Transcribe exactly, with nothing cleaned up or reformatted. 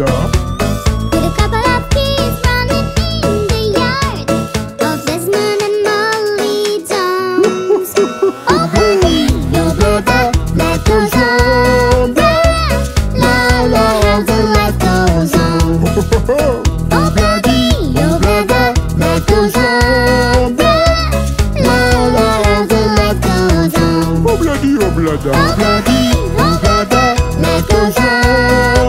brother. With a couple of kids running in the yard of Desmond and Molly Jones. Oh, buddy, your brother, life goes on. La la, how the life goes on. Oh, buddy, your brother, life goes on. La la, how the life goes on. Oh, bloody, oh, brother. Oh, buddy, oh, brother, life goes on.